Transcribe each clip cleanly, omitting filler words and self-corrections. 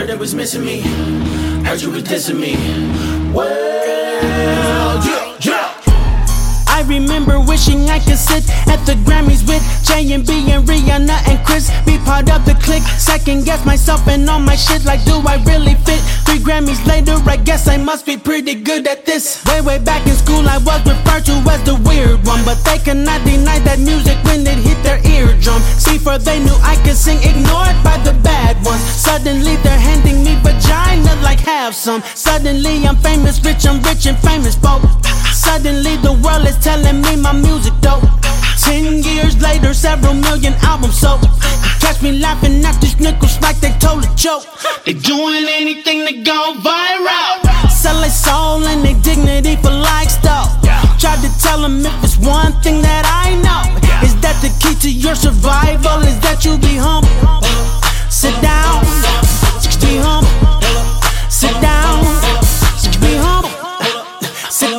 heard it was missing me. Heard you was dissing me. Well, yeah. I remember wishing I could sit at the Grammys with J&B and Rihanna and Chris, be part of the clique. Second guess myself and all my shit, like do I really fit? 3 Grammys later, I guess I must be pretty good at this. Way back in school I was referred to as the weird one, but they cannot deny that music when it hit their eardrum. See, for they knew I could sing, ignored by the bad ones. Suddenly they're handing me vagina like have some. Suddenly I'm famous, I'm rich and famous, folk. Suddenly the world is telling me my music dope. 10 years later, several million albums sold. Catch me laughing at these niggas like they told a joke. They doing anything to go viral. Sell their soul and their dignity for likes though. Tried to tell them if it's one thing that I know, is that the key to your survival is that you be humble. Sit down, be humble. Sit down, be humble. Sit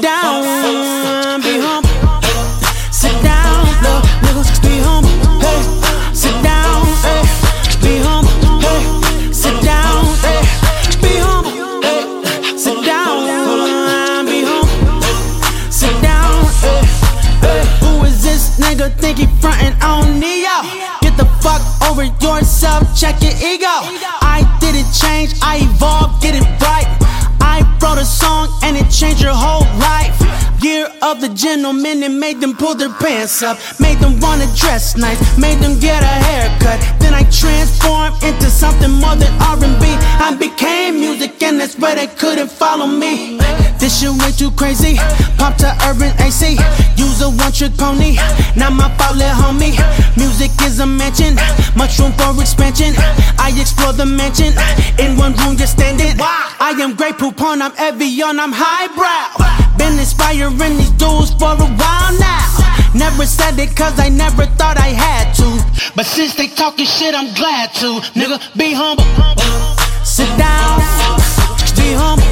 down, be humble. Sit down, little niggas, be humble. Hey, sit down, hey, be humble. Hey, sit down, hey, be humble. Hey, sit down, be humble. Sit down, hey. Who is this nigga think he frontin' on Neo? Get the fuck over yourself, check your ego. I didn't change, I evolved, get it right. I wrote a song and it changed your whole life. Year of the gentleman, it made them pull their pants up, made them wanna dress nice, made them get a haircut. Then I transformed into something more than R&B. I became music and that's why they couldn't follow me. This shit way too crazy, pop to urban AC. Use a one-trick pony, not my fault, little homie. Music is a mansion, much room for expansion. I explore the mansion, in one room just standing. I am great poop on, I'm Evian, I'm highbrow. Been inspiring these dudes for a while now. Never said it cause I never thought I had to, but since they talking shit I'm glad to. Nigga, be humble. Sit down, be humble.